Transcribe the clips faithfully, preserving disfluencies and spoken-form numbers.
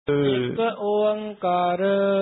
ਇੱਕ ਓੰਕਾਰ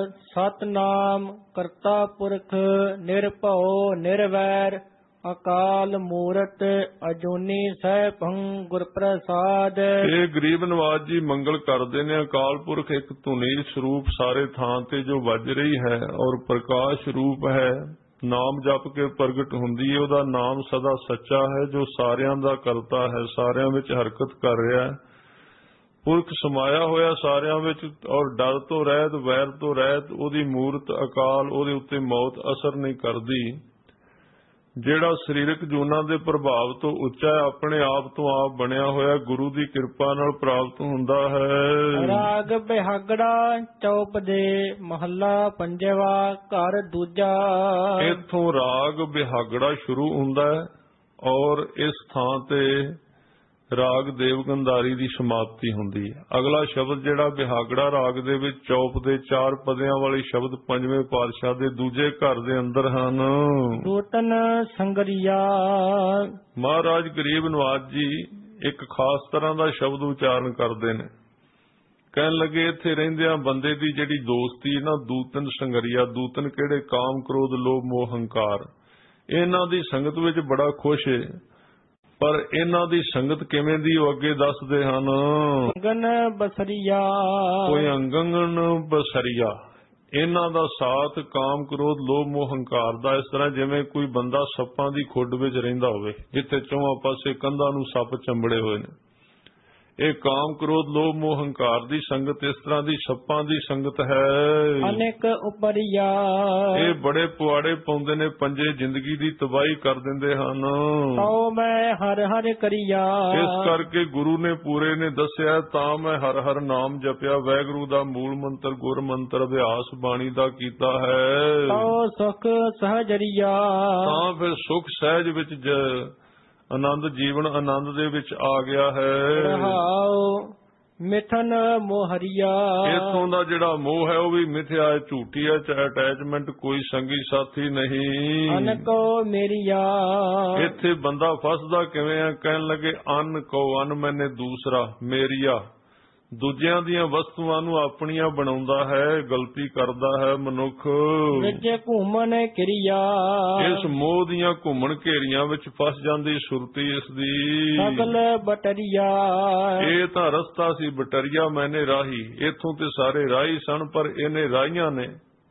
ਸਤਨਾਮ ਕਰਤਾ ਪੁਰਖ ਨਿਰਭਉ ਨਿਰਵੈਰ ਅਕਾਲ ਮੂਰਤ ਅਜੂਨੀ ਸੈਭੰ ਗੁਰ ਪ੍ਰਸਾਦ। ਇਹ ਗਰੀਬ ਨਵਾਜ ਜੀ ਮੰਗਲ ਕਰਦੇ ਨੇ। ਅਕਾਲ ਪੁਰਖ ਇੱਕ ਧੁਨੀ ਸਰੂਪ ਸਾਰੇ ਥਾਂ ਤੇ ਜੋ ਵੱਜ ਰਹੀ ਹੈ ਔਰ ਪ੍ਰਕਾਸ਼ ਰੂਪ ਹੈ, ਨਾਮ ਜਪ ਕੇ ਪ੍ਰਗਟ ਹੁੰਦੀ ਹੈ। ਉਹਦਾ ਨਾਮ ਸਦਾ ਸੱਚਾ ਹੈ ਜੋ ਸਾਰਿਆਂ ਦਾ ਕਰਤਾ ਹੈ, ਸਾਰਿਆਂ ਵਿੱਚ ਹਰਕਤ ਕਰ ਰਿਹਾ ਹੈ। ਪੁਰਖ ਸਮਾਇਆ ਹੋਇਆ ਸਾਰਿਆਂ ਵਿੱਚ ਔਰ ਡਰ ਤੋਂ ਰਹਿਤ, ਵੈਰ ਤੋਂ ਰਹਿਤ। ਉਹਦੀ ਮੂਰਤ ਅਕਾਲ, ਉਹਦੇ ਉੱਤੇ ਮੌਤ ਅਸਰ ਨਹੀਂ ਕਰਦੀ। ਜਿਹੜਾ ਸਰੀਰਕ ਜੂਨਾਂ ਦੇ ਪ੍ਰਭਾਵ ਤੋਂ ਉੱਚਾ ਹੈ, ਆਪਣੇ ਆਪ ਤੋਂ ਆਪ ਬਣਿਆ ਹੋਇਆ, ਗੁਰੂ ਦੀ ਕਿਰਪਾ ਨਾਲ ਪ੍ਰਾਪਤ ਹੁੰਦਾ ਹੈ। ਰਾਗ ਬਿਹਾਗੜਾ ਚੌਪ ਦੇ ਮਹੱਲਾ ਪੰਜਵਾ ਘਰ ਦੂਜਾ। ਇੱਥੋਂ ਰਾਗ ਬਿਹਾਗੜਾ ਸ਼ੁਰੂ ਹੁੰਦਾ ਹੈ ਔਰ ਇਸ ਥਾਂ ਤੇ ਰਾਗ ਦੇਵਗੰਧਾਰੀ ਦੀ ਸਮਾਪਤੀ ਹੁੰਦੀ ਹੈ। ਅਗਲਾ ਸ਼ਬਦ ਜਿਹੜਾ ਬਿਹਾਗੜਾ ਰਾਗ ਦੇ ਵਿੱਚ ਚੌਪ ਦੇ ਚਾਰ ਪਦਿਆਂ ਵਾਲੇ ਸ਼ਬਦ ਪੰਜਵੇਂ ਪਾਤਸ਼ਾਹ ਦੇ ਦੂਜੇ ਘਰ ਦੇ ਅੰਦਰ ਹਨ। ਦੂਤਨ ਸੰਗਰੀਆ। ਮਹਾਰਾਜ ਗਰੀਬ ਨਵਾਜ ਜੀ ਇੱਕ ਖਾਸ ਤਰ੍ਹਾਂ ਦਾ ਸ਼ਬਦ ਉਚਾਰਨ ਕਰਦੇ ਨੇ। ਕਹਿਣ ਲੱਗੇ ਇੱਥੇ ਰਹਿੰਦਿਆਂ ਬੰਦੇ ਦੀ ਜਿਹੜੀ ਦੋਸਤੀ ਨਾ, ਦੂਤਨ ਸੰਗਰੀਆ। ਦੂਤਨ ਕਿਹੜੇ? ਕਾਮ, ਕ੍ਰੋਧ, ਲੋਭ, ਮੋਹ, ਹੰਕਾਰ। ਇਹਨਾਂ ਦੀ ਸੰਗਤ ਵਿੱਚ ਬੜਾ ਖੁਸ਼ ਹੈ। ਪਰ ਇਹਨਾਂ ਦੀ ਸੰਗਤ ਕਿਵੇਂ ਦੀ ਉਹ ਅੱਗੇ ਦੱਸਦੇ ਹਨ। ਅੰਗਨ ਬਸਰੀਆ। ਕੋਈ ਅੰਗਨ ਬਸਰੀਆ। ਇਹਨਾਂ ਦਾ ਸਾਥ ਕਾਮ, ਕ੍ਰੋਧ, ਲੋਭ, ਮੋਹ, ਹੰਕਾਰ ਦਾ। ਇਸ ਤਰ੍ਹਾਂ ਜਿਵੇਂ ਕੋਈ ਬੰਦਾ ਸੱਪਾਂ ਦੀ ਖੁੱਡ ਵਿੱਚ ਰਹਿੰਦਾ ਹੋਵੇ, ਜਿੱਥੇ ਚੌਹਾਂ ਪਾਸੇ ਕੰਧਾਂ ਨੂੰ ਸੱਪ ਚੰਬੜੇ ਹੋਏ ਨੇ। ਇਹ ਕਾਮ, ਕ੍ਰੋਧ, ਲੋਭ, ਮੋਹ, ਹੰਕਾਰ ਦੀ ਸੰਗਤ ਇਸ ਤਰ੍ਹਾਂ ਦੀ ਸੱਪਾਂ ਦੀ ਸੰਗਤ ਹੈ। ਅਨੇਕ ਉਪਰਿਆ। ਇਹ ਬੜੇ ਪੁਆੜੇ ਪਾਉਂਦੇ ਨੇ, ਪੰਜੇ ਜ਼ਿੰਦਗੀ ਦੀ ਤਬਾਹੀ ਕਰ ਦਿੰਦੇ ਹਨ। ਤਉ ਮੈਂ ਹਰ ਹਰ ਕਰੀਆ। ਇਸ ਕਰਕੇ ਗੁਰੂ ਨੇ ਪੂਰੇ ਨੇ ਦੱਸਿਆ, ਤਾਂ ਮੈਂ ਹਰ ਹਰ ਨਾਮ ਜਪਿਆ। ਵਾਹਿਗੁਰੂ ਦਾ ਮੂਲ ਮੰਤਰ ਗੁਰ ਮੰਤਰ ਅਭਿਆਸ ਬਾਣੀ ਦਾ ਕੀਤਾ ਹੈ। ਤਉ ਸੁਖ ਸਹਜਰੀਆ। ਤਾਂ ਫਿਰ ਸੁਖ ਸਹਿਜ ਵਿੱਚ ਜ ਆਨੰਦ, ਜੀਵਨ ਆਨੰਦ ਦੇ ਵਿੱਚ ਆ ਗਿਆ ਹੈ। ਰਹਾਉ ਮਿਥਨ ਮੋਹਰੀਆ। ਇਥੋਂ ਦਾ ਜਿਹੜਾ ਮੋਹ ਹੈ ਉਹ ਵੀ ਮਿਥਿਆ ਹੈ, ਝੂਠੀ ਹੈ। ਚਾਹੇ ਅਟੈਚਮੈਂਟ ਕੋਈ ਸੰਗੀ ਸਾਥੀ ਨਹੀਂ। ਅਨਕੋ ਮੇਰੀਆ। ਇੱਥੇ ਬੰਦਾ ਫਸਦਾ ਕਿਵੇਂ ਹੈ? ਕਹਿਣ ਲੱਗੇ ਅਨ ਕੋ, ਅਨ ਮੈਨੇ ਦੂਸਰਾ, ਮੇਰੀਆ। ਦੂਜਿਆਂ ਦੀਆਂ ਵਸਤੂਆਂ ਨੂੰ ਆਪਣੀਆਂ ਬਣਾਉਂਦਾ ਹੈ, ਗਲਤੀ ਕਰਦਾ ਹੈ ਮਨੁੱਖ। ਵਿੱਚ ਘੁੰਮਣ ਕਿਰਿਆ। ਇਸ ਮੋਹ ਦੀਆਂ ਘੁੰਮਣ ਘੇਰੀਆਂ ਵਿੱਚ ਫਸ ਜਾਂਦੀ ਸੁਰਤੀ ਇਸ ਦੀ। ਸਗਲ ਬਟਰੀਆ। ਇਹ ਤਾਂ ਰਸਤਾ ਸੀ ਬਟਰੀਆ, ਮੈਨੇ ਰਾਹੀ। ਇੱਥੋਂ ਤੇ ਸਾਰੇ ਰਾਹੀ ਸਨ, ਪਰ ਇਹਨੇ ਰਾਹੀਆਂ ਨੇ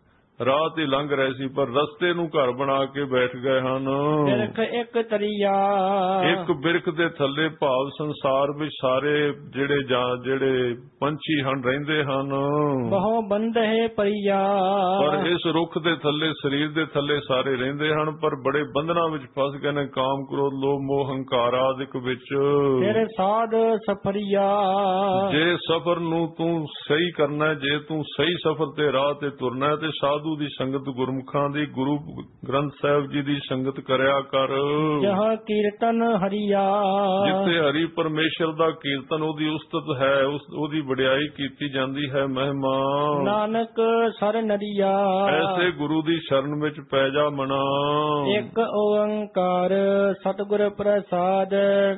ਰਾਹ ਤੇ ਲੰਘ ਰਹੇ ਸੀ, ਪਰ ਰਸਤੇ ਨੂੰ ਘਰ ਬਣਾ ਕੇ ਬੈਠ ਗਏ ਹਨ। ਬਿਰਖ ਇੱਕ ਤਰੀਆ। ਇੱਕ ਬਿਰਖ ਦੇ ਥੱਲੇ, ਭਾਵ ਸੰਸਾਰ ਵਿੱਚ ਸਾਰੇ ਜਿਹੜੇ ਜਾਂ ਜਿਹੜੇ ਪੰਛੀ ਹਨ ਰਹਿੰਦੇ ਹਨ। ਬਹੁ ਬੰਧੇ ਪਈਆ। ਪਰ ਇਸ ਰੁੱਖ ਦੇ ਥੱਲੇ, ਸਰੀਰ ਦੇ ਥੱਲੇ ਸਾਰੇ ਰਹਿੰਦੇ ਹਨ, ਪਰ ਬੜੇ ਬੰਧਨਾਂ ਵਿੱਚ ਫਸ ਗਏ ਨੇ, ਕਾਮ, ਕ੍ਰੋਧ, ਲੋਭ, ਮੋਹ, ਹੰਕਾਰ ਆਦਿਕ ਵਿੱਚ। ਫਿਰ ਸਾਧ ਸਫਰੀਆ। ਜੇ ਸਫ਼ਰ ਨੂੰ ਤੂੰ ਸਹੀ ਕਰਨਾ, ਜੇ ਤੂੰ ਸਹੀ ਸਫ਼ਰ ਤੇ ਰਾਹ ਤੇ ਤੁਰਨਾ ਹੈ, ਤੇ ਸਾਧ ਸਾਧੂ ਦੀ ਸੰਗਤ, ਗੁਰਮੁਖਾਂ ਦੀ, ਗੁਰੂ ਗ੍ਰੰਥ ਸਾਹਿਬ ਜੀ ਦੀ ਸੰਗਤ ਕਰਿਆ ਕਰ। ਜਹਾਂ ਕੀਰਤਨ ਹਰੀਆ। ਜਿੱਥੇ ਹਰੀ ਪਰਮੇਸ਼ਰ ਦਾ ਕੀਰਤਨ, ਉਹਦੀ ਉਸਤਤ ਹੈ, ਉਸ ਉਹਦੀ ਵਡਿਆਈ ਕੀਤੀ ਜਾਂਦੀ ਹੈ, ਮਹਿਮਾ। ਨਾਨਕ ਸਰ ਨਰੀਆ। ਐਸੇ ਗੁਰੂ ਦੀ ਸ਼ਰਨ ਵਿੱਚ ਪੈ ਜਾ ਮਨਾ। ਇੱਕ ਓੰਕਾਰ ਸਤਿਗੁਰ ਪ੍ਰਸਾਦ।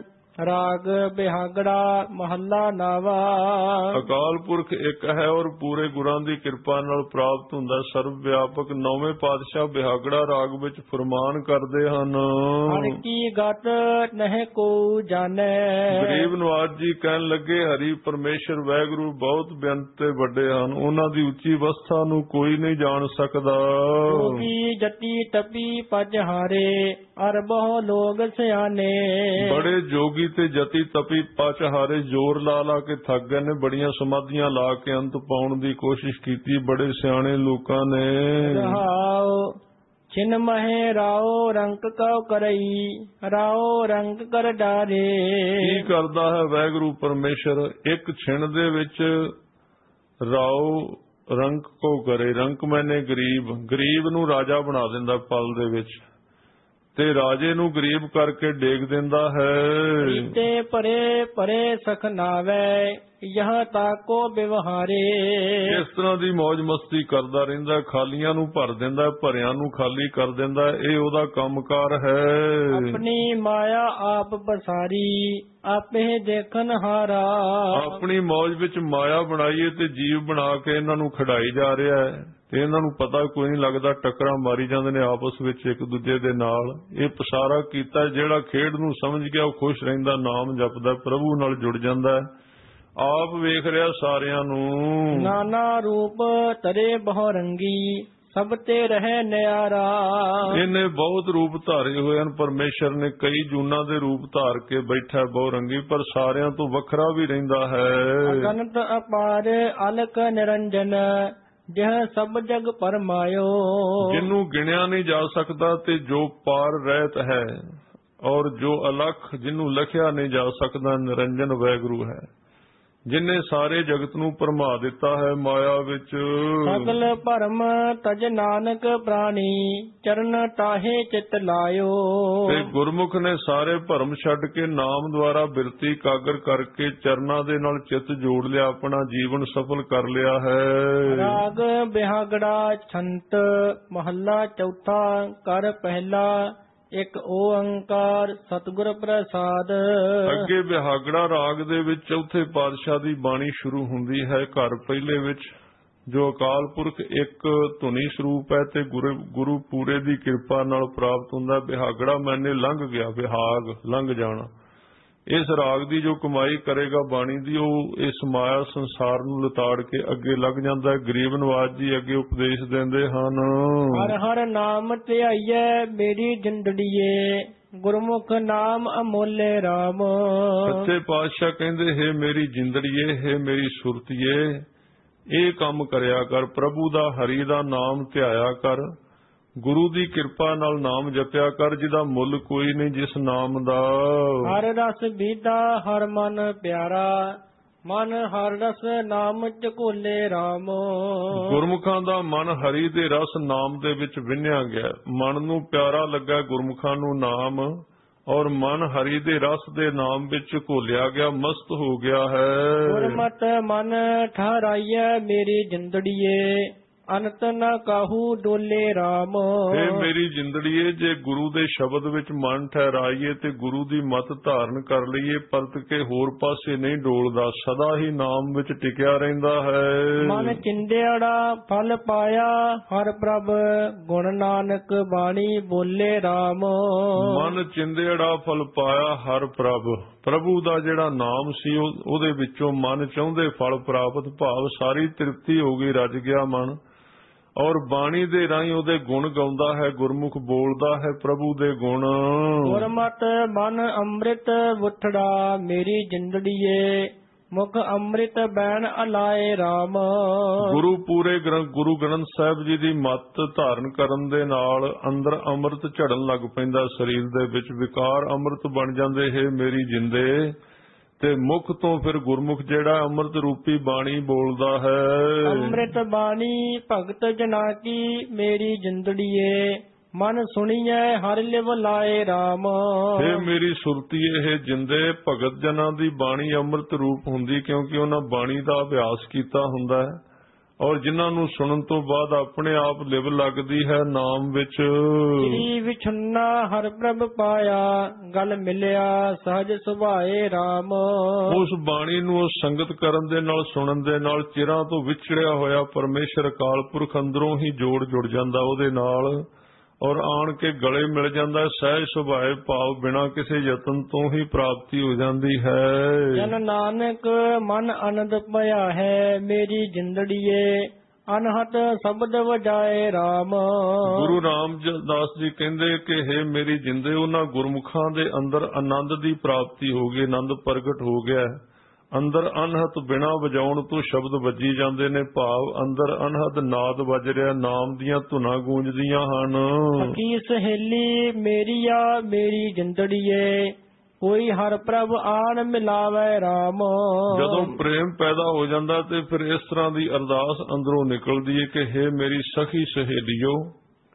ਰਾਗ ਬਿਹਾਗੜਾ ਮਹੱਲਾ ਨਾਵਾ। ਅਕਾਲ ਪੁਰਖ ਇੱਕ ਹੈ ਔਰ ਪੂਰੇ ਗੁਰਾਂ ਦੀ ਕਿਰਪਾ ਨਾਲ ਪ੍ਰਾਪਤ ਹੁੰਦਾ, ਸਰਵ ਵਿਆਪਕ। ਨੌਵੇਂ ਪਾਤਸ਼ਾਹ ਬਿਹਾਗੜਾ ਰਾਗ ਵਿੱਚ ਫਰਮਾਨ ਕਰਦੇ ਹਨ। ਹਰਿ ਕੀ ਗਤ ਨਹਿ ਕੋ ਜਾਣੈ। ਗਰੀਬ ਨਵਾਜ ਜੀ ਕਹਿਣ ਲੱਗੇ, ਹਰੀ ਪਰਮੇਸ਼ਰ ਵਾਹਿਗੁਰੂ ਬਹੁਤ ਬੇਅੰਤ ਤੇ ਵੱਡੇ ਹਨ, ਉਹਨਾਂ ਦੀ ਉੱਚੀ ਅਵਸਥਾ ਨੂੰ ਕੋਈ ਨਹੀਂ ਜਾਣ ਸਕਦਾ। ਜੋਗੀ ਜਤੀ ਤਪੀ ਪਜ ਹਾਰੇ ਅਰ ਬਹੁ ਲੋਗ ਸਿਆਣੇ। ਬੜੇ ਜੋਗੀ ਤੇ ਜਤੀ ਤਪੀ ਪਚ ਹਾਰੇ ਜ਼ੋਰ ਲਾ ਲਾ ਕੇ ਥੱਕ ਗਏ ਨੇ, ਬੜੀਆਂ ਸਮਾਧੀਆਂ ਲਾ ਕੇ ਅੰਤ ਪਾਉਣ ਦੀ ਕੋਸ਼ਿਸ਼ ਕੀਤੀ ਬੜੇ ਸਿਆਣੇ ਲੋਕਾਂ ਨੇ। ਰਹਾਉ ਛਿਨ ਮਹੇ ਰਾਓ ਰੰਕ ਕਉ ਕਰਈ, ਰਾਓ ਰੰਕ ਕਰ ਡਾਰੇ। ਕੀ ਕਰਦਾ ਹੈ ਵਾਹਿਗੁਰੂ ਪਰਮੇਸ਼ਰ? ਇੱਕ ਛਿਣ ਦੇ ਵਿੱਚ ਰਾਓ ਰੰਕ ਕੋ ਕਰੇ। ਰੰਕ ਮੈਨੇ ਗਰੀਬ, ਗਰੀਬ ਨੂੰ ਰਾਜਾ ਬਣਾ ਦਿੰਦਾ ਪਲ ਦੇ ਵਿੱਚ। ਤੇ ਰਾਜੇ ਨੂੰ ਗਰੀਬ ਕਰਕੇ ਡੇਗ ਦਿੰਦਾ ਹੈ। ਰੀਤੇ ਭਰੇ ਭਰੇ ਸਖ ਨਾਵੈ ਯਹ ਤਾਕੋ ਵਿਵਹਾਰੇ। ਇਸ ਤਰ੍ਹਾਂ ਦੀ ਮौज ਮਸਤੀ ਕਰਦਾ ਰਹਿੰਦਾ, ਖਾਲੀਆਂ ਨੂੰ ਭਰ ਦਿੰਦਾ, ਭਰਿਆਂ ਨੂੰ ਖਾਲੀ ਕਰ ਦਿੰਦਾ, ਇਹ ਉਹਦਾ ਕੰਮਕਾਰ ਹੈ। ਆਪਣੀ ਮਾਇਆ ਆਪ ਬਸਾਰੀ ਆਪੇ ਦੇਖਨ ਹਾਰਾ। ਆਪਣੀ ਮौज ਵਿੱਚ ਮਾਇਆ ਬਣਾਈਏ ਤੇ ਜੀਵ ਬਣਾ ਕੇ ਇਹਨਾਂ ਨੂੰ ਖਿਡਾਈ ਜਾ ਰਿਹਾ ਹੈ ਤੇ ਇਹਨਾਂ ਨੂੰ ਪਤਾ ਕੋਈ ਨਹੀਂ ਲੱਗਦਾ, ਟੱਕਰਾਂ ਮਾਰੀ ਜਾਂਦੇ ਨੇ ਆਪਸ ਵਿੱਚ ਇੱਕ ਦੂਜੇ ਦੇ ਨਾਲ। ਇਹ ਪਸਾਰਾ ਕੀਤਾ, ਜਿਹੜਾ ਖੇਡ ਨੂੰ ਸਮਝ ਗਿਆ ਉਹ ਖੁਸ਼ ਰਹਿੰਦਾ, ਨਾਮ ਜਪਦਾ, ਪ੍ਰਭੂ ਨਾਲ ਜੁੜ ਜਾਂਦਾ, ਆਪ ਵੇਖ ਰਿਹਾ ਸਾਰਿਆਂ ਨੂੰ। ਨਾਨਾ ਰੂਪ ਤਰੇ ਬਹੁ ਰੰਗੀ ਸਭ ਤੇ ਰਹਿ ਨਿਆਰਾ। ਇਹਨੇ ਬਹੁਤ ਰੂਪ ਧਾਰੇ ਹੋਏ ਹਨ, ਪਰਮੇਸ਼ਰ ਨੇ ਕਈ ਜੂਨਾਂ ਦੇ ਰੂਪ ਧਾਰ ਕੇ ਬੈਠਾ ਬਹੁ ਰੰਗੀ, ਪਰ ਸਾਰਿਆਂ ਤੋਂ ਵੱਖਰਾ ਵੀ ਰਹਿੰਦਾ ਹੈ। ਅਗਨਤ ਅਪਾਰ ਅਲਕ ਨਿਰੰਜਨ ਜਿਹ ਸਭ ਜਗ ਪਰਮਾਇਓ। ਜਿਹਨੂੰ ਗਿਣਿਆ ਨਹੀਂ ਜਾ ਸਕਦਾ ਤੇ ਜੋ ਪਾਰ ਰਹਿਤ ਹੈ, ਔਰ ਜੋ ਅਲਖ ਜਿਹਨੂੰ ਲਖਿਆ ਨਹੀਂ ਜਾ ਸਕਦਾ, ਨਿਰੰਜਨ ਵੈਗੁਰੂ ਹੈ, ਜਿਨੇ ਸਾਰੇ ਜਗਤ ਨੂੰ ਭਰਮਾ ਦਿੱਤਾ ਹੈ ਮਾਇਆ ਵਿੱਚ। ਸਗਲ ਭਰਮ ਤਜ ਨਾਨਕ ਪ੍ਰਾਣੀ ਚਰਨ ਤਾਹੇ ਚਿਤ ਲਾਇਓ। ਤੇ ਗੁਰਮੁਖ ਨੇ ਸਾਰੇ ਭਰਮ ਛੱਡ ਕੇ ਨਾਮ ਦੁਆਰਾ ਬਿਰਤੀ ਕਾਗਰ ਕਰਕੇ ਚਰਨਾਂ ਦੇ ਨਾਲ ਚਿੱਤ ਜੋੜ ਲਿਆ, ਆਪਣਾ ਜੀਵਨ ਸਫਲ ਕਰ ਲਿਆ ਹੈ। ਰਾਗ ਬਿਹਾਗੜਾ ਛੰਤ ਮਹੱਲਾ ਚੌਥਾ ਕਰ ਪਹਿਲਾ ਇੱਕ ਓੰਕਾਰ ਸਤਿਗੁਰ ਪ੍ਰਸਾਦ। ਅੱਗੇ ਬਿਹਾਗੜਾ ਰਾਗ ਦੇ ਵਿੱਚ ਚੌਥੇ ਪਾਤਸ਼ਾਹ ਦੀ ਬਾਣੀ ਸ਼ੁਰੂ ਹੁੰਦੀ ਹੈ। ਘਰ ਪਹਿਲੇ ਵਿੱਚ ਜੋ ਅਕਾਲ ਪੁਰਖ ਇੱਕ ਧੁਨੀ ਸਰੂਪ ਹੈ ਤੇ ਗੁਰੂ ਪੂਰੇ ਦੀ ਕਿਰਪਾ ਨਾਲ ਪ੍ਰਾਪਤ ਹੁੰਦਾ। ਬਿਹਾਗੜਾ ਮੈਨੇ ਲੰਘ ਗਿਆ, ਬਿਹਾਗ ਲੰਘ ਜਾਣਾ। ਇਸ ਰਾਗ ਦੀ ਜੋ ਕਮਾਈ ਕਰੇਗਾ ਬਾਣੀ ਦੀ, ਉਹ ਇਸ ਮਾਇਆ ਸੰਸਾਰ ਨੂੰ ਲਤਾੜ ਕੇ ਅੱਗੇ ਲੱਗ ਜਾਂਦਾ ਹੈ। ਗਰੀਬ ਨਵਾਜ ਜੀ ਅੱਗੇ ਉਪਦੇਸ਼ ਦਿੰਦੇ ਹਨ। ਹਰ ਹਰ ਨਾਮ ਧਿਆਈਐ ਮੇਰੀ ਜਿੰਦੜੀਏ ਗੁਰਮੁਖ ਨਾਮ ਅਮੋਲੇ ਰਾਮ। ਸੱਚੇ ਪਾਤਸ਼ਾਹ ਕਹਿੰਦੇ, ਹੈ ਮੇਰੀ ਜਿੰਦੜੀਏ, ਹੈ ਮੇਰੀ ਸੁਰਤੀਏ, ਇਹ ਕੰਮ ਕਰਿਆ ਕਰ, ਪ੍ਰਭੂ ਦਾ ਹਰੀ ਦਾ ਨਾਮ ਧਿਆਇਆ ਕਰ, ਗੁਰੂ ਦੀ ਕਿਰਪਾ ਨਾਲ ਨਾਮ ਜਪਿਆ ਕਰ, ਜਿਹਦਾ ਮੁੱਲ ਕੋਈ ਨਹੀਂ ਜਿਸ ਨਾਮ ਦਾ। ਹਰ ਰਸ ਬੀਦਾ ਹਰ ਮਨ ਪਿਆਰਾ ਮਨ ਹਰ ਰਸ ਨਾਮ ਝਕੋਲੇ ਰਾਮ। ਗੁਰਮੁਖਾਂ ਦਾ ਮਨ ਹਰੀ ਦੇ ਰਸ ਨਾਮ ਦੇ ਵਿੱਚ ਵਿੰਨਿਆ ਗਿਆ। ਮਨ ਨੂੰ ਪਿਆਰਾ ਲੱਗਾ ਗੁਰਮੁਖਾਂ ਨੂੰ ਨਾਮ, ਔਰ ਮਨ ਹਰੀ ਦੇ ਰਸ ਦੇ ਨਾਮ ਵਿੱਚ ਘੋਲਿਆ ਗਿਆ, ਮਸਤ ਹੋ ਗਿਆ ਹੈ। ਗੁਰਮਤ ਮਨ ਠਹਰਾਈਐ ਮੇਰੀ ਜਿੰਦੜੀਏ ਅਨੰਤ ਨ ਕਾਹੂ ਡੋਲੇ ਰਾਮ। ਇਹ ਮੇਰੀ ਜਿੰਦੜੀਏ, ਜੇ ਗੁਰੂ ਦੇ ਸ਼ਬਦ ਵਿੱਚ ਮਨ ਠਹਿਰਾਈਏ ਤੇ ਗੁਰੂ ਦੀ ਮਤ ਧਾਰਨ ਕਰ ਲਈਏ, ਪਰਤ ਕੇ ਹੋਰ ਪਾਸੇ ਨਹੀਂ ਡੋਲਦਾ, ਸਦਾ ਹੀ ਨਾਮ ਵਿੱਚ ਟਿਕਿਆ ਰਹਿੰਦਾ ਹੈ। ਮਨ ਚਿੰਦਿਆੜਾ ਫਲ ਪਾਇਆ ਹਰ ਪ੍ਰਭ ਗੁਣ ਨਾਨਕ ਬਾਣੀ ਬੋਲੇ ਰਾਮ। ਮਨ ਚਿੰਦਿਆੜਾ ਫਲ ਪਾਇਆ ਹਰ ਪ੍ਰਭ, ਪ੍ਰਭੂ ਦਾ ਜਿਹੜਾ ਨਾਮ ਸੀ ਉਹਦੇ ਵਿੱਚੋਂ ਮਨ ਚਾਹੁੰਦੇ ਫਲ ਪ੍ਰਾਪਤ, ਭਾਵ ਸਾਰੀ ਤ੍ਰਿਪਤੀ ਹੋ ਗਈ, ਰੱਜ ਗਿਆ ਮਨ, ਔਰ ਬਾਣੀ ਦੇ ਰਾਹੀਂ ਉਹਦੇ ਗੁਣ ਗਾਉਂਦਾ ਹੈ, ਗੁਰਮੁਖ ਬੋਲਦਾ ਹੈ ਪ੍ਰਭੂ ਦੇ ਗੁਣ। ਗੁਰਮਤ ਮਨ ਅੰਮ੍ਰਿਤ ਉਠੜਾ ਮੇਰੀ ਜਿੰਦੜੀਏ ਮੁਖ ਅੰਮ੍ਰਿਤ ਬੈਣ ਅਲਾਏ ਰਾਮ। ਗੁਰੂ ਪੂਰੇ ਗੁਰੂ ਗ੍ਰੰਥ ਸਾਹਿਬ ਜੀ ਦੀ ਮੱਤ ਧਾਰਨ ਕਰਨ ਦੇ ਨਾਲ ਅੰਦਰ ਅੰਮ੍ਰਿਤ ਝੜਨ ਲੱਗ ਪੈਂਦਾ, ਸਰੀਰ ਦੇ ਵਿੱਚ ਵਿਕਾਰ ਅੰਮ੍ਰਿਤ ਬਣ ਜਾਂਦੇ ਹੈ ਮੇਰੀ ਜਿੰਦੇ, ਤੇ ਮੁਖ ਤੋਂ ਫਿਰ ਗੁਰਮੁਖ ਜਿਹੜਾ ਅੰਮ੍ਰਿਤ ਰੂਪੀ ਬਾਣੀ ਬੋਲਦਾ ਹੈ। ਅੰਮ੍ਰਿਤ ਬਾਣੀ ਭਗਤ ਜਨਾ ਕੀ ਮੇਰੀ ਜਿੰਦੜੀਏ ਮਨ ਸੁਣੀਐ ਹਰਿ ਲਿਵ ਲਾਏ ਰਾਮ। ਇਹ ਮੇਰੀ ਸੁਰਤੀਏ, ਇਹ ਜਿੰਦੇ ਭਗਤ ਜਨਾਂ ਦੀ ਬਾਣੀ ਅੰਮ੍ਰਿਤ ਰੂਪ ਹੁੰਦੀ, ਕਿਉਂਕਿ ਉਹਨਾਂ ਬਾਣੀ ਦਾ ਅਭਿਆਸ ਕੀਤਾ ਹੁੰਦਾ ਹੈ, ਔਰ ਜਿਨ੍ਹਾਂ ਨੂੰ ਸੁਣਨ ਤੋਂ ਬਾਅਦ ਆਪਣੇ ਆਪ ਲਿਵ ਲੱਗਦੀ ਹੈ ਨਾਮ ਵਿੱਚ। ਸ੍ਰੀ ਵਿਛੁੰਨਾ ਹਰ ਪ੍ਰਭ ਪਾਇਆ ਗਲ ਮਿਲਿਆ ਸਹਜ ਸੁਭਾਏ ਰਾਮ। ਉਸ ਬਾਣੀ ਨੂੰ ਉਸ ਸੰਗਤ ਕਰਨ ਦੇ ਨਾਲ, ਸੁਣਨ ਦੇ ਨਾਲ ਚਿਰਾਂ ਤੋਂ ਵਿਛੜਿਆ ਹੋਇਆ ਪਰਮੇਸ਼ਰ ਅਕਾਲ ਪੁਰਖ ਅੰਦਰੋਂ ਹੀ ਜੋੜ ਜੁੜ ਜਾਂਦਾ ਉਹਦੇ ਨਾਲ, ਔਰ ਆਣ ਕੇ ਗਲੇ ਮਿਲ ਜਾਂਦਾ। ਸਹਿਜ ਸੁਭਾਏ ਭਾਵ ਬਿਨਾਂ ਕਿਸੇ ਯਤਨ ਤੋਂ ਹੀ ਪ੍ਰਾਪਤੀ ਹੋ ਜਾਂਦੀ ਹੈ। ਜਨ ਨਾਨਕ ਮਨ ਆਨੰਦ ਭਇਆ ਹੈ ਮੇਰੀ ਜਿੰਦੜੀਏ ਅਨਹਤ ਸ਼ਬਦ ਵਜਾਏ ਰਾਮ। ਗੁਰੂ ਰਾਮਦਾਸ ਜੀ ਕਹਿੰਦੇ ਕਿ ਹੈ ਮੇਰੀ ਜਿੰਦੇ, ਉਹਨਾਂ ਗੁਰਮੁਖਾਂ ਦੇ ਅੰਦਰ ਆਨੰਦ ਦੀ ਪ੍ਰਾਪਤੀ ਹੋ ਗਈ, ਆਨੰਦ ਪ੍ਰਗਟ ਹੋ ਗਿਆ, ਅੰਦਰ ਅਨਹਤ ਬਿਨਾਂ ਵਜਾਉਣ ਤੋਂ ਸ਼ਬਦ ਵੱਜੀ ਜਾਂਦੇ ਨੇ, ਭਾਵ ਅੰਦਰ ਅਨਹਤ ਨਾਦ ਵੱਜ ਰਿਹਾ, ਨਾਮ ਦੀਆਂ ਧੁਨਾਂ ਗੂੰਜਦੀਆਂ ਹਨ। ਸਖੀ ਸਹੇਲੀ ਮੇਰੀਆ ਮੇਰੀ ਜਿੰਦੜੀਏ ਕੋਈ ਹਰ ਪ੍ਰਭ ਆਣ ਮਿਲਾਵੇ ਰਾਮ। ਜਦੋਂ ਪ੍ਰੇਮ ਪੈਦਾ ਹੋ ਜਾਂਦਾ ਤੇ ਫਿਰ ਇਸ ਤਰ੍ਹਾਂ ਦੀ ਅਰਦਾਸ ਅੰਦਰੋਂ ਨਿਕਲਦੀ ਹੈ ਕਿ ਹੈ ਮੇਰੀ ਸਖੀ ਸਹੇਲੀਓ,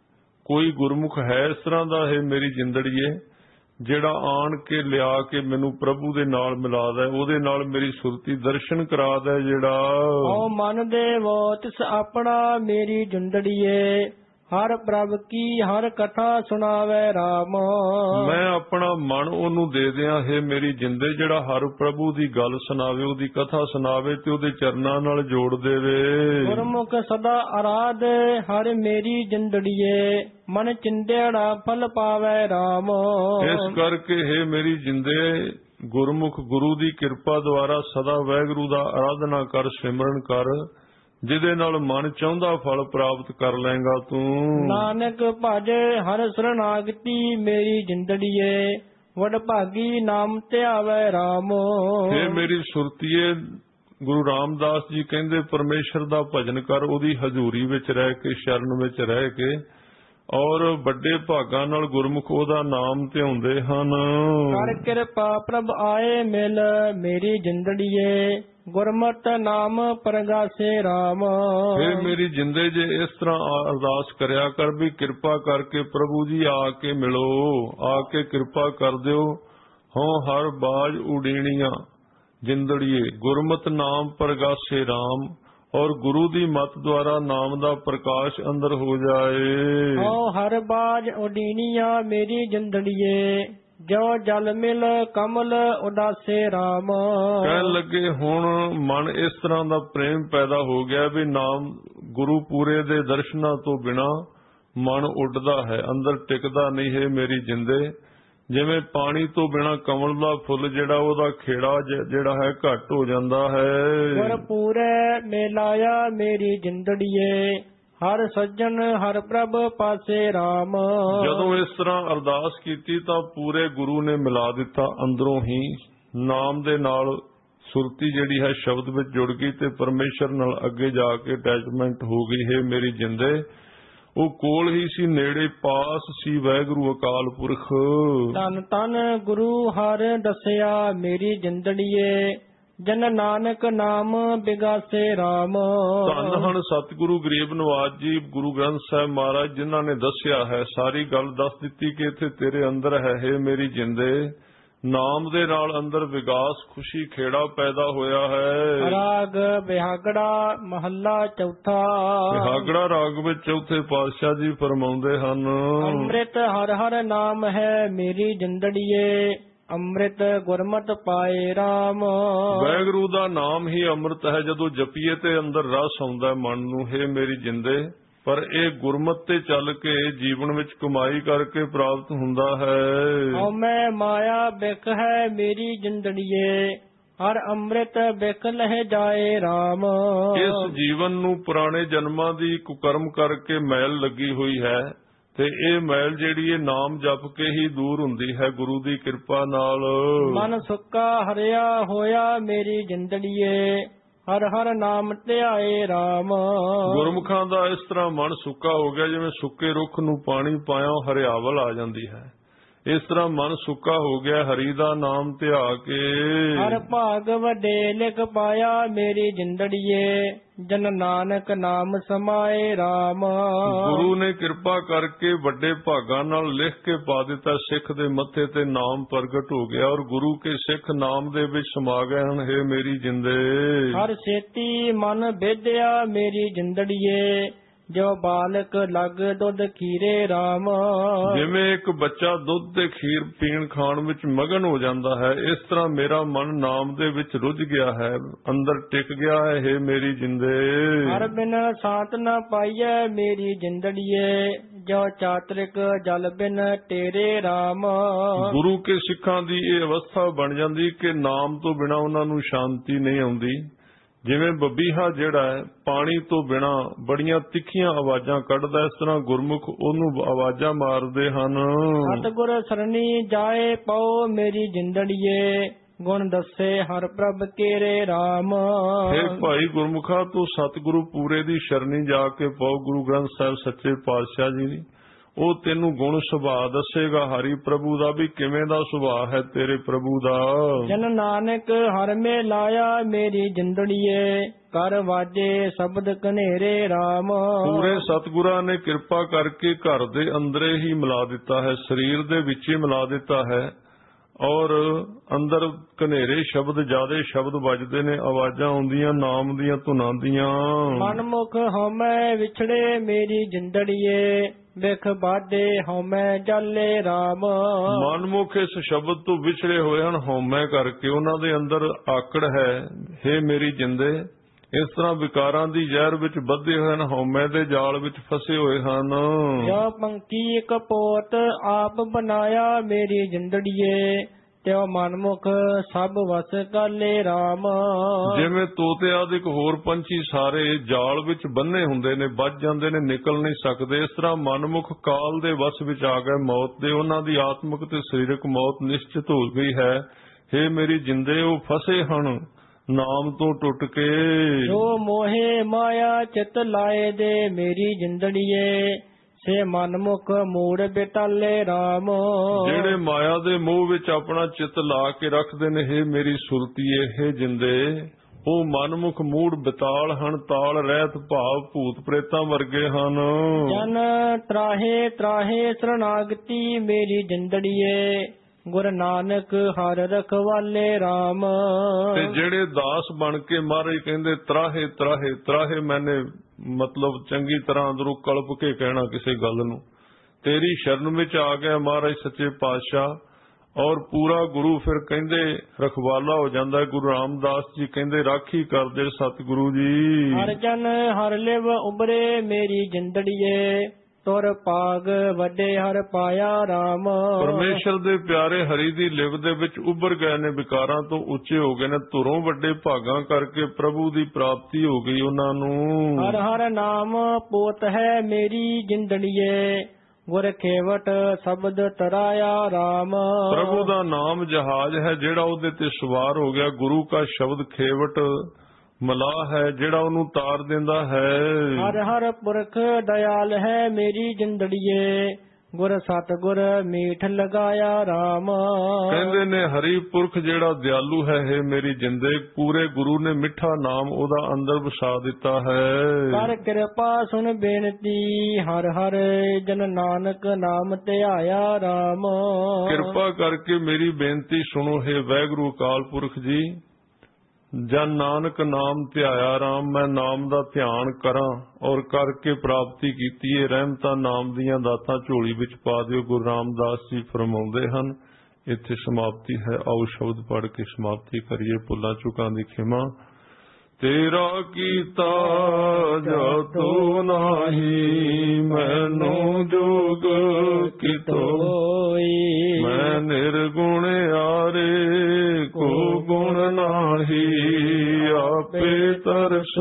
ਕੋਈ ਗੁਰਮੁਖ ਹੈ ਇਸ ਤਰ੍ਹਾਂ ਦਾ ਹੈ ਮੇਰੀ ਜਿੰਦੜੀਏ ਜਿਹੜਾ ਆਣ ਕੇ ਲਿਆ ਕੇ ਮੈਨੂੰ ਪ੍ਰਭੂ ਦੇ ਨਾਲ ਮਿਲਾ ਦੇ, ਉਹਦੇ ਨਾਲ ਮੇਰੀ ਸੁਰਤੀ ਦਰਸ਼ਨ ਕਰਾ ਦੇ। ਜਿਹੜਾ ਓ ਮਨ ਦੇਵੋ ਤਿਸ ਆਪਣਾ ਮੇਰੀ ਜੁੰਦੜੀਏ, ਹਰ ਪ੍ਰਭ ਕੀ ਹਰ ਕਥਾ ਸੁਣਾਵੇ ਰਾਮ। ਮੈਂ ਆਪਣਾ ਮਨ ਉਹਨੂੰ ਦੇ ਦਿਆਂ ਹੈ ਮੇਰੀ ਜਿੰਦੇ ਜਿਹੜਾ ਹਰ ਪ੍ਰਭੂ ਦੀ ਗੱਲ ਸੁਣਾਵੇ, ਉਹਦੀ ਕਥਾ ਸੁਣਾਵੇ ਤੇ ਉਹਦੇ ਚਰਨਾਂ ਨਾਲ ਜੋੜ ਦੇਵੇ। ਗੁਰਮੁਖ ਸਦਾ ਆਰਾਧ ਹਰ ਮੇਰੀ ਜਿੰਦੜੀਏ, ਮਨ ਚਿੰਦਿਆੜਾ ਫਲ ਪਾਵੇ ਰਾਮ। ਇਸ ਕਰਕੇ ਹੈ ਮੇਰੀ ਜਿੰਦੇ ਗੁਰਮੁਖ ਗੁਰੂ ਦੀ ਕਿਰਪਾ ਦੁਆਰਾ ਸਦਾ ਵਾਹਿਗੁਰੂ ਦਾ ਆਰਾਧਨਾ ਕਰ, ਸਿਮਰਨ ਕਰ, ਜਿਹਦੇ ਨਾਲ ਮਨ ਚਾਹੁੰਦਾ ਫਲ ਪ੍ਰਾਪਤ ਕਰ ਲਏਗਾ ਤੂੰ। ਨਾਨਕ ਭਜ ਹਰ ਸਰਨਾਗਤੀ ਮੇਰੀ ਜਿੰਦੜੀਏ, ਵਡ ਭਾਗੀ ਨਾਮ ਧਿਆਵੇ ਰਾਮ। ਇਹ ਮੇਰੀ ਸੁਰਤੀਏ ਗੁਰੂ ਰਾਮਦਾਸ ਜੀ ਕਹਿੰਦੇ ਪਰਮੇਸ਼ਰ ਦਾ ਭਜਨ ਕਰ, ਉਹਦੀ ਹਜ਼ੂਰੀ ਵਿੱਚ ਰਹਿ ਕੇ, ਸ਼ਰਨ ਵਿੱਚ ਰਹਿ ਕੇ, ਔਰ ਵੱਡੇ ਭਾਗਾਂ ਨਾਲ ਗੁਰਮੁਖ ਉਹਦਾ ਨਾਮ ਧਿਆਉਂਦੇ ਹਨ। ਕਰ ਕਿਰਪਾ ਪ੍ਰਭ ਆਏ ਮਿਲ ਮੇਰੀ ਜਿੰਦੜੀਏ, ਗੁਰਮਤਿ ਨਾਮ ਪ੍ਰਗਾਸੇ ਰਾਮ। ਇਹ ਮੇਰੀ ਜਿੰਦੇ ਜੇ ਇਸ ਤਰ੍ਹਾਂ ਅਰਦਾਸ ਕਰਿਆ ਕਰ ਵੀ ਕਿਰਪਾ ਕਰਕੇ ਪ੍ਰਭੂ ਜੀ ਆ ਕੇ ਮਿਲੋ, ਆ ਕੇ ਕਿਰਪਾ ਕਰ ਦਿਓ। ਹੋਂ ਹਰ ਬਾਜ ਉਡੀਣੀਆਂ ਜਿੰਦੜੀਏ, ਗੁਰਮਤਿ ਨਾਮ ਪ੍ਰਗਾਸੇ ਰਾਮ, ਔਰ ਗੁਰੂ ਦੀ ਮਤ ਦੁਆਰਾ ਨਾਮ ਦਾ ਪ੍ਰਕਾਸ਼ ਅੰਦਰ ਹੋ ਜਾਏ। ਹੋ ਹਰ ਬਾਜ ਉਡੀਣੀਆਂ ਮੇਰੀ ਜਿੰਦੜੀਏ, ਜੋ ਜਲ ਮਿਲ ਕਮਲ ਉਦਾਸੇ ਰਾਮ। ਕਹਿਣ ਲੱਗੇ ਹੁਣ ਮਨ ਇਸ ਤਰ੍ਹਾਂ ਦਾ ਪ੍ਰੇਮ ਪੈਦਾ ਹੋ ਗਿਆ ਵੀ ਨਾਮ ਗੁਰੂ ਪੂਰੇ ਦੇ ਦਰਸ਼ਨਾਂ ਤੋਂ ਬਿਨਾ ਮਨ ਉੱਡਦਾ ਹੈ, ਅੰਦਰ ਟਿਕਦਾ ਨਹੀਂ ਹੈ ਮੇਰੀ ਜਿੰਦੇ। ਜਿਵੇਂ ਪਾਣੀ ਤੋਂ ਬਿਨਾ ਕਮਲ ਦਾ ਫੁੱਲ ਜਿਹੜਾ ਉਹਦਾ ਖੇੜਾ ਜਿਹੜਾ ਹੈ ਘੱਟ ਹੋ ਜਾਂਦਾ ਹੈ। ਗੁਰ ਪੂਰੇ ਮੇਲਾਇਆ ਮੇਰੀ ਜਿੰਦੜੀਏ, ਹਰ ਸੱਜਣ ਹਰ ਪ੍ਰਭ ਪਾਸੇ ਰਾਮ। ਜਦੋਂ ਇਸ ਤਰ੍ਹਾਂ ਅਰਦਾਸ ਕੀਤੀ ਤਾਂ ਪੂਰੇ ਗੁਰੂ ਨੇ ਮਿਲਾ ਦਿੱਤਾ ਅੰਦਰੋਂ ਹੀ, ਨਾਮ ਦੇ ਨਾਲ ਸੁਰਤੀ ਜਿਹੜੀ ਹੈ ਸ਼ਬਦ ਵਿੱਚ ਜੁੜ ਗਈ ਤੇ ਪਰਮੇਸ਼ਰ ਨਾਲ ਅੱਗੇ ਜਾ ਕੇ ਅਟੈਚਮੈਂਟ ਹੋ ਗਈ ਹੈ ਮੇਰੀ ਜਿੰਦੇ। ਉਹ ਕੋਲ ਹੀ ਸੀ, ਨੇੜੇ ਪਾਸ ਸੀ ਵਾਹਿਗੁਰੂ ਅਕਾਲ ਪੁਰਖ। ਧੰਨ ਧੰਨ ਗੁਰੂ ਹਰ ਦੱਸਿਆ ਮੇਰੀ ਜਿੰਦੜੀਏ, ਜਨ ਨਾਨਕ ਨਾਮ ਬਿਗਾਸੇ ਰਾਮ। ਧੰਨ ਹਨ ਸਤਿਗੁਰੂ ਗਰੀਬ ਨਵਾਜ ਜੀ ਗੁਰੂ ਗ੍ਰੰਥ ਸਾਹਿਬ ਮਹਾਰਾਜ, ਜਿਨ੍ਹਾਂ ਨੇ ਦੱਸਿਆ ਹੈ, ਸਾਰੀ ਗੱਲ ਦੱਸ ਦਿੱਤੀ ਕਿ ਇੱਥੇ ਤੇਰੇ ਅੰਦਰ ਹੈ ਹੈ ਮੇਰੀ ਜਿੰਦੇ। ਨਾਮ ਦੇ ਨਾਲ ਅੰਦਰ ਵਿਗਾਸ ਖੁਸ਼ੀ ਖੇੜਾ ਪੈਦਾ ਹੋਇਆ ਹੈ। ਰਾਗ ਬਿਹਾਗੜਾ ਮਹੱਲਾ ਚੌਥਾ। ਬਿਹਾਗੜਾ ਰਾਗ ਵਿੱਚ ਚੌਥੇ ਪਾਤਸ਼ਾਹ ਜੀ ਫਰਮਾਉਂਦੇ ਹਨ, ਅੰਮ੍ਰਿਤ ਹਰ ਹਰ ਨਾਮ ਹੈ ਮੇਰੀ ਜਿੰਦੜੀਏ, ਅੰਮ੍ਰਿਤ ਗੁਰਮਤ ਪਾਏ ਰਾਮ। ਵਾਹਿਗੁਰੂ ਦਾ ਨਾਮ ਹੀ ਅੰਮ੍ਰਿਤ ਹੈ। ਜਦੋਂ ਜਪੀਏ ਤੇ ਅੰਦਰ ਰਸ ਆਉਂਦਾ ਮਨ ਨੂੰ, ਹੈ ਮੇਰੀ ਜਿੰਦੇ। ਪਰ ਇਹ ਗੁਰਮਤ ਤੇ ਚੱਲ ਕੇ ਜੀਵਨ ਵਿੱਚ ਕਮਾਈ ਕਰਕੇ ਪ੍ਰਾਪਤ ਹੁੰਦਾ ਹੈ। ਓ ਮੈਂ ਮਾਇਆ ਬਿਕ ਹੈ ਮੇਰੀ ਜਿੰਦੜੀਏ, ਹਰ ਅੰਮ੍ਰਿਤ ਬਿਕ ਲਹਿ ਜਾਏ ਰਾਮ। ਇਸ ਜੀਵਨ ਨੂੰ ਪੁਰਾਣੇ ਜਨਮਾਂ ਦੀ ਕੁਕਰਮ ਕਰਕੇ ਮੈਲ ਲੱਗੀ ਹੋਈ ਹੈ ਤੇ ਇਹ ਮੈਲ ਜਿਹੜੀ ਇਹ ਨਾਮ ਜਪ ਕੇ ਹੀ ਦੂਰ ਹੁੰਦੀ ਹੈ ਗੁਰੂ ਦੀ ਕਿਰਪਾ ਨਾਲ। ਮਨ ਸੁੱਕਾ ਹਰਿਆ ਹੋਇਆ ਮੇਰੀ ਜਿੰਦੜੀਏ, ਹਰ ਹਰ ਨਾਮ ਧਿਆਏ ਰਾਮ। ਗੁਰਮੁਖਾਂ ਦਾ ਇਸ ਤਰ੍ਹਾਂ ਮਨ ਸੁੱਕਾ ਹੋ ਗਿਆ, ਜਿਵੇਂ ਸੁੱਕੇ ਰੁੱਖ ਨੂੰ ਪਾਣੀ ਪਾਇਆ ਹਰਿਆਵਲ ਆ ਜਾਂਦੀ ਹੈ। ਇਸ ਤਰ੍ਹਾਂ ਮਨ ਸੁੱਕਾ ਹੋ ਗਿਆ ਹਰੀ ਦਾ ਨਾਮ ਧਿਆ ਕੇ। ਹਰ ਭਾਗ ਵੱਡੇ ਲਿਖ ਪਾਇਆ ਮੇਰੀ ਜਿੰਦੜੀਏ, ਜਨ ਨਾਨਕ ਨਾਮ ਸਮਾਏ ਰਾਮ। ਗੁਰੂ ਨੇ ਕਿਰਪਾ ਕਰਕੇ ਵੱਡੇ ਭਾਗਾਂ ਨਾਲ ਲਿਖ ਕੇ ਪਾ ਦਿੱਤਾ, ਸਿੱਖ ਦੇ ਮੱਥੇ ਤੇ ਨਾਮ ਪ੍ਰਗਟ ਹੋ ਗਿਆ ਔਰ ਗੁਰੂ ਕੇ ਸਿੱਖ ਨਾਮ ਦੇ ਵਿੱਚ ਸਮਾ ਗਏ ਹਨ। ਹੈ ਮੇਰੀ ਜਿੰਦੇ, ਹਰ ਛੇਤੀ ਮਨ ਵਿਦਿਆ ਮੇਰੀ ਜਿੰਦੜੀਏ, ਜੋ ਬਾਲਕ ਲੱਗ ਦੁੱਧ ਖੀਰੇ ਰਾਮ। ਜਿਵੇਂ ਇੱਕ ਬੱਚਾ ਦੁੱਧ ਤੇ ਖੀਰ ਪੀਣ ਖਾਣ ਵਿੱਚ ਮਗਨ ਹੋ ਜਾਂਦਾ ਹੈ, ਇਸ ਤਰ੍ਹਾਂ ਮੇਰਾ ਮਨ ਨਾਮ ਦੇ ਵਿੱਚ ਰੁੱਝ ਗਿਆ ਹੈ, ਅੰਦਰ ਟਿਕ ਗਿਆ ਹੈ। ਹੈ ਮੇਰੀ ਜਿੰਦੇ, ਹਰ ਬਿਨ ਸਾਤ ਨਾ ਪਾਈਐ ਮੇਰੀ ਜਿੰਦੜੀਏ, ਜੋ ਚਾਤਰਿਕ ਜਲ ਬਿਨ ਤੇਰੇ ਰਾਮ। ਗੁਰੂ ਕੇ ਸਿੱਖਾਂ ਦੀ ਇਹ ਅਵਸਥਾ ਬਣ ਜਾਂਦੀ ਕਿ ਨਾਮ ਤੋਂ ਬਿਨਾਂ ਉਹਨਾਂ ਨੂੰ ਸ਼ਾਂਤੀ ਨਹੀਂ ਆਉਂਦੀ। ਜਿਵੇਂ ਬਬੀਹਾ ਜਿਹੜਾ ਹੈ ਪਾਣੀ ਤੋਂ ਬਿਨਾਂ ਬੜੀਆਂ ਤਿੱਖੀਆਂ ਆਵਾਜ਼ਾਂ ਕੱਢਦਾ, ਇਸ ਤਰ੍ਹਾਂ ਗੁਰਮੁਖ ਉਹਨੂੰ ਆਵਾਜ਼ਾਂ ਮਾਰਦੇ ਹਨ। ਸਤਿਗੁਰ ਸਰਣੀ ਜਾਏ ਪਉ ਮੇਰੀ ਜਿੰਦੜੀਏ, ਗੁਣ ਦੱਸੇ ਹਰ ਪ੍ਰਭ ਕੇਰੇ ਰਾਮ। ਹੇ ਭਾਈ ਗੁਰਮੁਖਾ, ਤੂੰ ਸਤਿਗੁਰੂ ਪੂਰੇ ਦੀ ਸ਼ਰਣੀ ਜਾ ਕੇ ਪਾਓ, ਗੁਰੂ ਗ੍ਰੰਥ ਸਾਹਿਬ ਸੱਚੇ ਪਾਤਸ਼ਾਹ ਜੀ ਦੀ। ਉਹ ਤੈਨੂੰ ਗੁਣ ਸੁਭਾਅ ਦੱਸੇਗਾ ਹਰੀ ਪ੍ਰਭੂ ਦਾ ਵੀ ਕਿਵੇਂ ਦਾ ਸੁਭਾਅ ਹੈ ਤੇਰੇ ਪ੍ਰਭੂ ਦਾ। ਜਨ ਨਾਨਕ ਹਰ ਮੇ ਲਾਇਆ ਮੇਰੀ ਜਿੰਦੜੀਏ ਕਰ ਵਾਜੇ ਸ਼ਬਦ ਕਨੇਰੇ RAM। ਪੂਰੇ ਸਤਿਗੁਰਾਂ ਨੇ ਕਿਰਪਾ ਕਰਕੇ ਘਰ ਦੇ ਅੰਦਰੇ ਹੀ ਮਿਲਾ ਦਿੱਤਾ ਹੈ, ਸਰੀਰ ਦੇ ਵਿੱਚ ਹੀ ਮਿਲਾ ਦਿੱਤਾ ਹੈ ਔਰ ਅੰਦਰ ਕਨੇਰੇ ਸ਼ਬਦ ਜਿਆਦੇ ਸ਼ਬਦ ਵੱਜਦੇ ਨੇ, ਆਵਾਜ਼ਾਂ ਆਉਂਦੀਆਂ ਨਾਮ ਦੀਆਂ ਧੁਨਾਂ ਦੀਆਂ। ਮਨਮੁਖ ਹਉਮੈ ਵਿਛੜੇ ਮੇਰੀ ਜਿੰਦੜੀਏ ਵਿਖ ਬਾਧੇ ਹਉਮੈ ਜਾਲੇ RAM। ਮਨਮੁਖ ਇਸ ਸ਼ਬਦ ਤੋਂ ਵਿਛੜੇ ਹੋਏ ਹਨ ਹਉਮੈ ਕਰਕੇ, ਉਹਨਾਂ ਦੇ ਅੰਦਰ ਆਕੜ ਹੈ। ਹੇ ਮੇਰੀ ਜਿੰਦੇ, ਇਸ ਤਰ੍ਹਾਂ ਵਿਕਾਰਾਂ ਦੀ ਜ਼ਹਿਰ ਵਿੱਚ ਬੱਧੇ ਹੋਏ ਹਨ, ਹਉਮੈ ਦੇ ਜਾਲ ਵਿੱਚ ਫਸੇ ਹੋਏ ਹਨ। ਜੋ ਪੰਕੀ ਕਪੋਤ ਆਪ ਬਣਾਇਆ ਮੇਰੀ ਜਿੰਦੜੀਏ ਤਿਉ ਮਨਮੁਖ ਸਭ ਵਸ ਕਾਲੇ RAM। ਜਿਵੇਂ ਤੋਤੇ ਆਦਿਕ ਹੋਰ ਪੰਛੀ ਸਾਰੇ ਜਾਲ ਵਿੱਚ ਬੰਨੇ ਹੁੰਦੇ ਨੇ, ਵੱਜ ਜਾਂਦੇ ਨੇ, ਨਿਕਲ ਨਹੀਂ ਸਕਦੇ, ਇਸ ਤਰ੍ਹਾਂ ਮਨਮੁਖ ਕਾਲ ਦੇ ਵਸ ਵਿੱਚ ਆ ਗਏ ਮੌਤ ਦੇ। ਉਹਨਾਂ ਦੀ ਆਤਮਿਕ ਤੇ ਸਰੀਰਕ ਮੌਤ ਨਿਸ਼ਚਿਤ ਹੋ ਗਈ ਹੈ। ਹੇ ਮੇਰੀ ਜਿੰਦੇ, ਉਹ ਫਸੇ ਹਨ ਨਾਮ ਤੋਂ ਟੁੱਟ ਕੇ। ਜੋ ਮੋਹੇ ਮਾਇਆ ਚਿਤ ਲਾਏ ਦੇ ਮੇਰੀ ਜਿੰਦੜੀਏ ਸੇ ਮਨਮੁਖ ਮੂੜ ਬਿਟਾਲੇ RAM। ਜਿਹੜੇ ਮਾਇਆ ਦੇ ਮੋਹ ਵਿੱਚ ਆਪਣਾ ਚਿੱਤ ਲਾ ਕੇ ਰੱਖਦੇ ਨੇ, ਹੇ ਮੇਰੀ ਸੁਰਤੀਏ, ਹੇ ਜਿੰਦੇ, ਉਹ ਮਨਮੁਖ ਮੂੜ ਬਿਤਾਲ ਹਨ, ਤਾਲ ਰਹਿਤ ਭਾਵ ਭੂਤ ਪ੍ਰੇਤਾਂ ਵਰਗੇ ਹਨ। ਜਨ ਤਰਾਹੇ ਤਰਾਹੇ ਸਰਨਾਗਤੀ ਮੇਰੀ ਜਿੰਦੜੀਏ ਗੁਰ ਨਾਨਕ ਹਰ ਰਖਵਾਲੇ RAM। ਤੇ ਜਿਹੜੇ ਦਾਸ ਬਣ ਕੇ ਮਹਾਰਾਜ ਕਹਿੰਦੇ ਤਰਾਹੇ ਤਰਾਹੇ ਤਰਾਹੇ, ਮੈਨੇ ਮਤਲਬ ਚੰਗੀ ਤਰ੍ਹਾਂ ਅੰਦਰੋਂ ਕਲਪ ਕੇ ਕਹਿਣਾ ਕਿਸੇ ਗੱਲ ਨੂੰ, ਤੇਰੀ ਸ਼ਰਨ ਵਿੱਚ ਆ ਗਿਆ ਮਹਾਰਾਜ ਸੱਚੇ ਪਾਤਸ਼ਾਹ। ਔਰ ਪੂਰਾ ਗੁਰੂ ਫਿਰ ਕਹਿੰਦੇ ਰਖਵਾਲਾ ਹੋ ਜਾਂਦਾ। ਗੁਰੂ ਰਾਮਦਾਸ ਜੀ ਕਹਿੰਦੇ ਰਾਖੀ ਕਰਦੇ ਸਤਿਗੁਰੂ ਜੀ। ਹਰ ਜਨ ਹਰ ਲਿਵ ਉਬਰੇ ਮੇਰੀ ਜਿੰਦੜੀਏ ਤੁਰ ਭਾਗ ਵੱਡੇ ਹਰ ਪਾਇਆ RAM। ਪਰਮੇਸ਼ਰ ਦੇ ਪਿਆਰੇ ਹਰੀ ਦੀ ਲਿਵ ਦੇ ਵਿੱਚ ਉੱਭਰ ਗਏ ਨੇ, ਵਿਕਾਰਾਂ ਤੋਂ ਉੱਚੇ ਹੋ ਗਏ ਨੇ, ਧੁਰੋਂ ਵੱਡੇ ਭਾਗਾਂ ਕਰਕੇ ਪ੍ਰਭੂ ਦੀ ਪ੍ਰਾਪਤੀ ਹੋ ਗਈ ਉਹਨਾਂ ਨੂੰ। ਹਰ ਹਰ ਨਾਮ ਪੋਤ ਹੈ ਮੇਰੀ ਜਿੰਦੜੀਏ ਗੁਰ ਖੇਵਟ ਸ਼ਬਦ ਤਰਾਇਆ RAM। ਪ੍ਰਭੂ ਦਾ ਨਾਮ ਜਹਾਜ਼ ਹੈ ਜਿਹੜਾ ਉਹਦੇ ਤੇ ਸਵਾਰ ਹੋ ਗਿਆ, ਗੁਰੂ ਕਾ ਸ਼ਬਦ ਖੇਵਟ ਮਲਾਹ ਹੈ ਜਿਹੜਾ ਉਹਨੂੰ ਤਾਰ ਦਿੰਦਾ ਹੈ। ਹਰ ਹਰ ਪੁਰਖ ਦਇਆਲ ਹੈ ਮੇਰੀ ਜਿੰਦੜੀਏ ਗੁਰ ਸਤਿਗੁਰ ਮੀਠ ਲਗਾਇਆ RAM। ਕਹਿੰਦੇ ਨੇ ਹਰੀ ਪੁਰਖ ਜਿਹੜਾ ਦਿਆਲੂ ਹੈ, ਹੈ ਮੇਰੀ ਜਿੰਦੇ, ਪੂਰੇ ਗੁਰੂ ਨੇ ਮਿੱਠਾ ਨਾਮ ਉਹਦਾ ਅੰਦਰ ਵਸਾ ਦਿੱਤਾ ਹੈ। ਕਰ ਕਿਰਪਾ ਸੁਣ ਬੇਨਤੀ ਹਰ ਹਰ ਜਨ ਨਾਨਕ ਨਾਮ ਧਿਆਇਆ RAM। ਕਿਰਪਾ ਕਰਕੇ ਮੇਰੀ ਬੇਨਤੀ ਸੁਣੋ, ਹੈ ਵਾਹਿਗੁਰੂ ਅਕਾਲ ਪੁਰਖ ਜੀ। ਜਨ ਨਾਨਕ ਨਾਮ ਧਿਆਇਆ RAM, ਮੈਂ ਨਾਮ ਦਾ ਧਿਆਨ ਕਰਾਂ ਔਰ ਕਰਕੇ ਪ੍ਰਾਪਤੀ ਕੀਤੀ ਹੈ। ਰਹਿਮਤਾਂ ਨਾਮ ਦੀਆਂ ਦਾਤਾਂ ਝੋਲੀ ਵਿੱਚ ਪਾ ਦਿਓ, ਗੁਰੂ ਰਾਮਦਾਸ ਜੀ ਫਰਮਾਉਂਦੇ ਹਨ। ਇੱਥੇ ਸਮਾਪਤੀ ਹੈ। ਆਓ ਸ਼ਬਦ ਪੜ੍ਹ ਕੇ ਸਮਾਪਤੀ ਕਰੀਏ। ਭੁੱਲਾਂ ਚੁੱਕਾਂ ਦੀ ਖਿਮਾ। ਤੇਰਾ ਕੀਤਾ ਜਾਤੋ ਨਾਹੀ ਮੈਨੂੰ ਜੋਗ ਕਿਤੋਈ, ਮੈਂ ਨਿਰਗੁਣ ਆਰੇ ਕੋ ਗੁਣ ਨਾਹੀ ਆਪੇ ਤਰਸ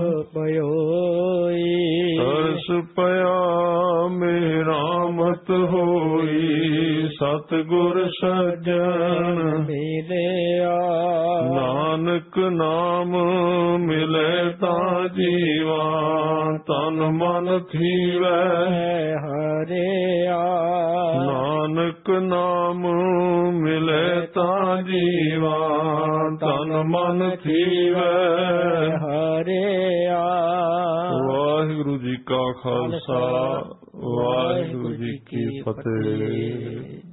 ਪਇਓਈ। ਤਰਸ ਪਿਆ ਮੇਰਾ ਮਤ ਹੋਈ, ਸਤਿਗੁਰ ਸੱਜਣ ਮਿਲਿਆ। ਨਾਨਕ ਨਾਮ ਮਿਲੇ ਤਾਂ ਜੀਵਾ, ਤਨ ਮਨ ਥੀਵੈ ਹਰਿਆ। ਨਾਨਕ ਨਾਮ ਮਿਲੇ ਤਾਂ ਜੀਵਾ, ਤਨ ਮਨ ਥੀਵੈ ਹਰਿਆ। ਵਾਹਿਗੁਰੂ ਜੀ ਕਾ ਖਾਲਸਾ, ਵਾਹਿਗੁਰੂ ਜੀ ਕੀ ਫਤਿਹ।